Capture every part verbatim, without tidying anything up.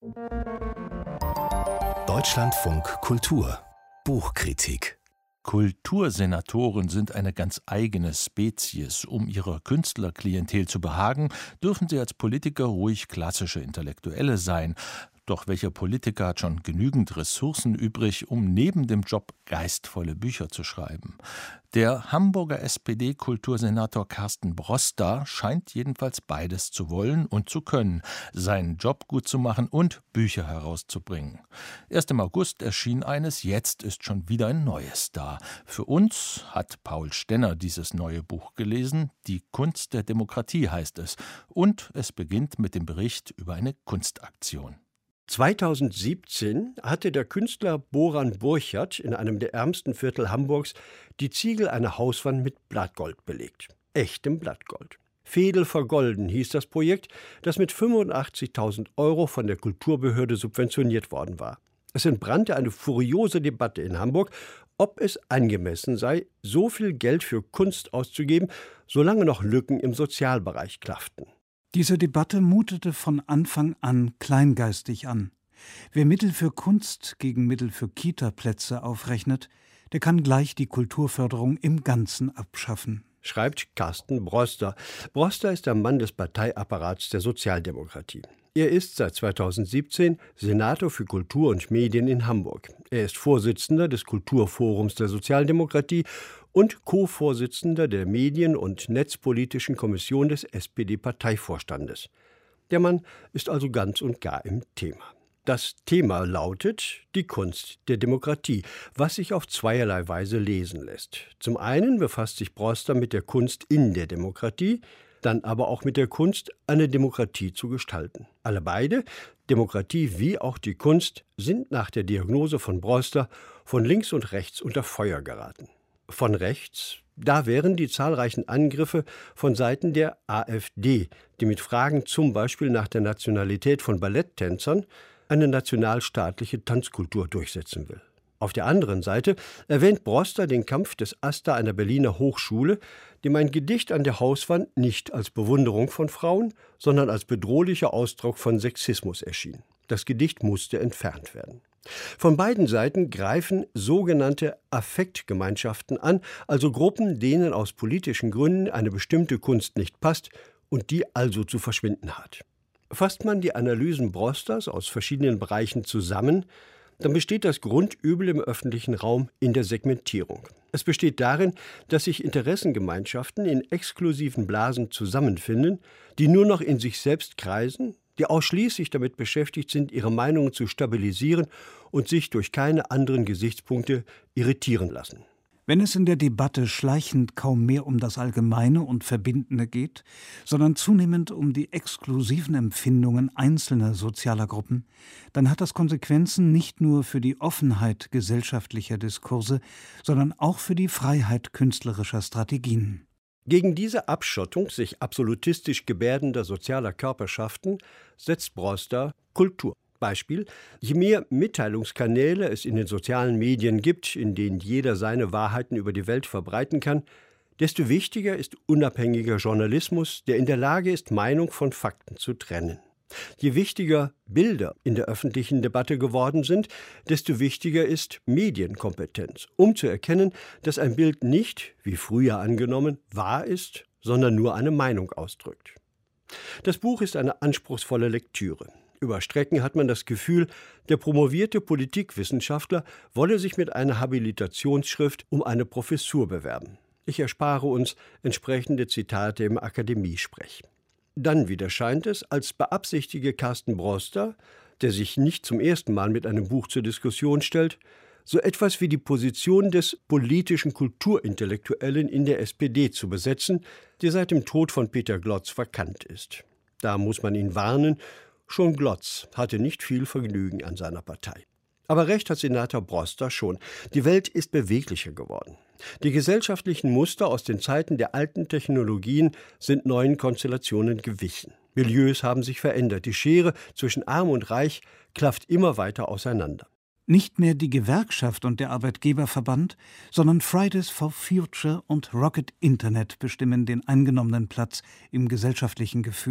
Deutschlandfunk Kultur Buchkritik. Kultursenatoren sind eine ganz eigene Spezies. Um ihrer Künstlerklientel zu behagen, dürfen sie als Politiker ruhig klassische Intellektuelle sein. Doch welcher Politiker hat schon genügend Ressourcen übrig, um neben dem Job geistvolle Bücher zu schreiben? Der Hamburger S P D-Kultursenator Carsten Broster scheint jedenfalls beides zu wollen und zu können, seinen Job gut zu machen und Bücher herauszubringen. Erst im August erschien eines, jetzt ist schon wieder ein neues da. Für uns hat Paul Stenner dieses neue Buch gelesen. Die Kunst der Demokratie heißt es. Und es beginnt mit dem Bericht über eine Kunstaktion. zweitausendsiebzehn hatte der Künstler Boran Burchard in einem der ärmsten Viertel Hamburgs die Ziegel einer Hauswand mit Blattgold belegt. Echtem Blattgold. Fedel vergolden hieß das Projekt, das mit fünfundachtzigtausend Euro von der Kulturbehörde subventioniert worden war. Es entbrannte eine furiose Debatte in Hamburg, ob es angemessen sei, so viel Geld für Kunst auszugeben, solange noch Lücken im Sozialbereich klafften. Diese Debatte mutete von Anfang an kleingeistig an. Wer Mittel für Kunst gegen Mittel für Kita-Plätze aufrechnet, der kann gleich die Kulturförderung im Ganzen abschaffen, schreibt Carsten Broster. Broster ist der Mann des Parteiapparats der Sozialdemokratie. Er ist seit zweitausendsiebzehn Senator für Kultur und Medien in Hamburg. Er ist Vorsitzender des Kulturforums der Sozialdemokratie und Co-Vorsitzender der Medien- und Netzpolitischen Kommission des S P D-Parteivorstandes. Der Mann ist also ganz und gar im Thema. Das Thema lautet die Kunst der Demokratie, was sich auf zweierlei Weise lesen lässt. Zum einen befasst sich Broster mit der Kunst in der Demokratie, dann aber auch mit der Kunst, eine Demokratie zu gestalten. Alle beide, Demokratie wie auch die Kunst, sind nach der Diagnose von Broster von links und rechts unter Feuer geraten. Von rechts, da wären die zahlreichen Angriffe von Seiten der AfD, die mit Fragen zum Beispiel nach der Nationalität von Balletttänzern eine nationalstaatliche Tanzkultur durchsetzen will. Auf der anderen Seite erwähnt Broster den Kampf des AStA einer Berliner Hochschule, dem ein Gedicht an der Hauswand nicht als Bewunderung von Frauen, sondern als bedrohlicher Ausdruck von Sexismus erschien. Das Gedicht musste entfernt werden. Von beiden Seiten greifen sogenannte Affektgemeinschaften an, also Gruppen, denen aus politischen Gründen eine bestimmte Kunst nicht passt und die also zu verschwinden hat. Fasst man die Analysen Brosters aus verschiedenen Bereichen zusammen, dann besteht das Grundübel im öffentlichen Raum in der Segmentierung. Es besteht darin, dass sich Interessengemeinschaften in exklusiven Blasen zusammenfinden, die nur noch in sich selbst kreisen, die ausschließlich damit beschäftigt sind, ihre Meinungen zu stabilisieren und sich durch keine anderen Gesichtspunkte irritieren lassen. Wenn es in der Debatte schleichend kaum mehr um das Allgemeine und Verbindende geht, sondern zunehmend um die exklusiven Empfindungen einzelner sozialer Gruppen, dann hat das Konsequenzen nicht nur für die Offenheit gesellschaftlicher Diskurse, sondern auch für die Freiheit künstlerischer Strategien. Gegen diese Abschottung sich absolutistisch gebärdender sozialer Körperschaften setzt Broster Kultur. Beispiel: Je mehr Mitteilungskanäle es in den sozialen Medien gibt, in denen jeder seine Wahrheiten über die Welt verbreiten kann, desto wichtiger ist unabhängiger Journalismus, der in der Lage ist, Meinung von Fakten zu trennen. Je wichtiger Bilder in der öffentlichen Debatte geworden sind, desto wichtiger ist Medienkompetenz, um zu erkennen, dass ein Bild nicht, wie früher angenommen, wahr ist, sondern nur eine Meinung ausdrückt. Das Buch ist eine anspruchsvolle Lektüre. Über Strecken hat man das Gefühl, der promovierte Politikwissenschaftler wolle sich mit einer Habilitationsschrift um eine Professur bewerben. Ich erspare uns entsprechende Zitate im Akademiesprech. Dann wieder scheint es, als beabsichtige Carsten Broster, der sich nicht zum ersten Mal mit einem Buch zur Diskussion stellt, so etwas wie die Position des politischen Kulturintellektuellen in der S P D zu besetzen, die seit dem Tod von Peter Glotz verkannt ist. Da muss man ihn warnen, schon Glotz hatte nicht viel Vergnügen an seiner Partei. Aber recht hat Senator Broster schon. Die Welt ist beweglicher geworden. Die gesellschaftlichen Muster aus den Zeiten der alten Technologien sind neuen Konstellationen gewichen. Milieus haben sich verändert. Die Schere zwischen Arm und Reich klafft immer weiter auseinander. Nicht mehr die Gewerkschaft und der Arbeitgeberverband, sondern Fridays for Future und Rocket Internet bestimmen den eingenommenen Platz im gesellschaftlichen Gefüge.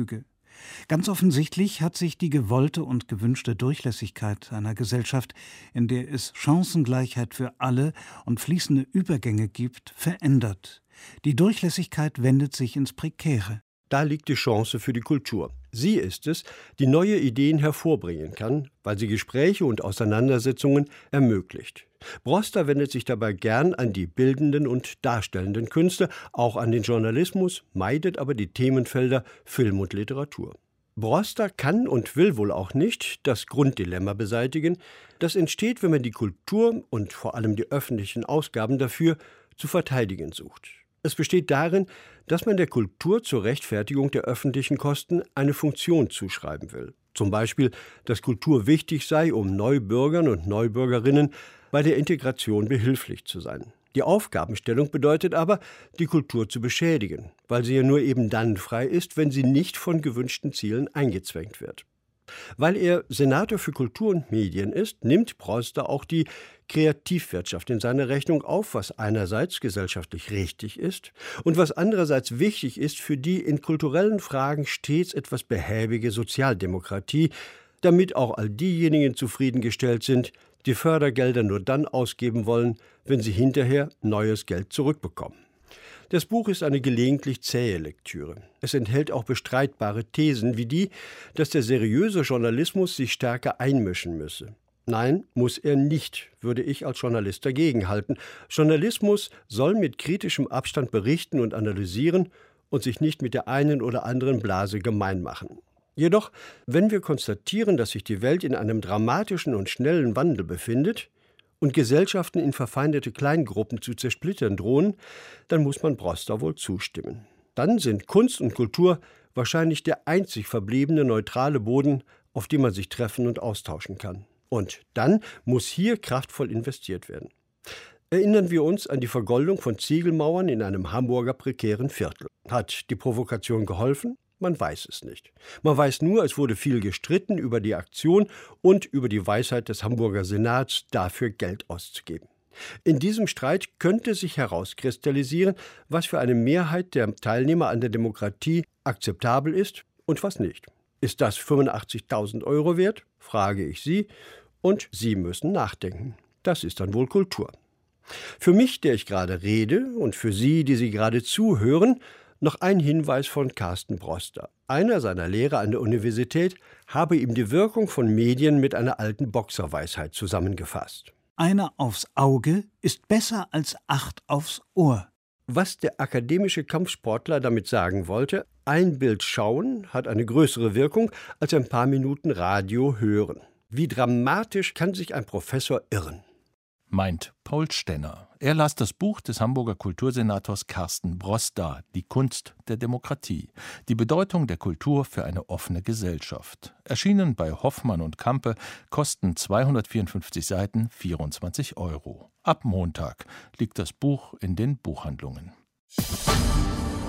Ganz offensichtlich hat sich die gewollte und gewünschte Durchlässigkeit einer Gesellschaft, in der es Chancengleichheit für alle und fließende Übergänge gibt, verändert. Die Durchlässigkeit wendet sich ins Prekäre. Da liegt die Chance für die Kultur. Sie ist es, die neue Ideen hervorbringen kann, weil sie Gespräche und Auseinandersetzungen ermöglicht. Broster wendet sich dabei gern an die bildenden und darstellenden Künste, auch an den Journalismus, meidet aber die Themenfelder Film und Literatur. Broster kann und will wohl auch nicht das Grunddilemma beseitigen, das entsteht, wenn man die Kultur und vor allem die öffentlichen Ausgaben dafür zu verteidigen sucht. Es besteht darin, dass man der Kultur zur Rechtfertigung der öffentlichen Kosten eine Funktion zuschreiben will. Zum Beispiel, dass Kultur wichtig sei, um Neubürgern und Neubürgerinnen bei der Integration behilflich zu sein. Die Aufgabenstellung bedeutet aber, die Kultur zu beschädigen, weil sie ja nur eben dann frei ist, wenn sie nicht von gewünschten Zielen eingezwängt wird. Weil er Senator für Kultur und Medien ist, nimmt Broster auch die Kreativwirtschaft in seine Rechnung auf, was einerseits gesellschaftlich richtig ist und was andererseits wichtig ist für die in kulturellen Fragen stets etwas behäbige Sozialdemokratie, damit auch all diejenigen zufriedengestellt sind, die Fördergelder nur dann ausgeben wollen, wenn sie hinterher neues Geld zurückbekommen. Das Buch ist eine gelegentlich zähe Lektüre. Es enthält auch bestreitbare Thesen wie die, dass der seriöse Journalismus sich stärker einmischen müsse. Nein, muss er nicht, würde ich als Journalist dagegenhalten. Journalismus soll mit kritischem Abstand berichten und analysieren und sich nicht mit der einen oder anderen Blase gemein machen. Jedoch, wenn wir konstatieren, dass sich die Welt in einem dramatischen und schnellen Wandel befindet und Gesellschaften in verfeindete Kleingruppen zu zersplittern drohen, dann muss man Broster wohl zustimmen. Dann sind Kunst und Kultur wahrscheinlich der einzig verbliebene neutrale Boden, auf dem man sich treffen und austauschen kann. Und dann muss hier kraftvoll investiert werden. Erinnern wir uns an die Vergoldung von Ziegelmauern in einem Hamburger prekären Viertel. Hat die Provokation geholfen? Man weiß es nicht. Man weiß nur, es wurde viel gestritten über die Aktion und über die Weisheit des Hamburger Senats, dafür Geld auszugeben. In diesem Streit könnte sich herauskristallisieren, was für eine Mehrheit der Teilnehmer an der Demokratie akzeptabel ist und was nicht. Ist das fünfundachtzigtausend Euro wert? Frage ich Sie. Und Sie müssen nachdenken. Das ist dann wohl Kultur. Für mich, der ich gerade rede, und für Sie, die Sie gerade zuhören, noch ein Hinweis von Carsten Broster. Einer seiner Lehrer an der Universität habe ihm die Wirkung von Medien mit einer alten Boxerweisheit zusammengefasst. Einer aufs Auge ist besser als acht aufs Ohr. Was der akademische Kampfsportler damit sagen wollte, ein Bild schauen hat eine größere Wirkung als ein paar Minuten Radio hören. Wie dramatisch kann sich ein Professor irren? Meint Paul Stenner. Er las das Buch des Hamburger Kultursenators Carsten Broster, Die Kunst der Demokratie. Die Bedeutung der Kultur für eine offene Gesellschaft. Erschienen bei Hoffmann und Campe, kosten zweihundertvierundfünfzig Seiten, vierundzwanzig Euro. Ab Montag liegt das Buch in den Buchhandlungen.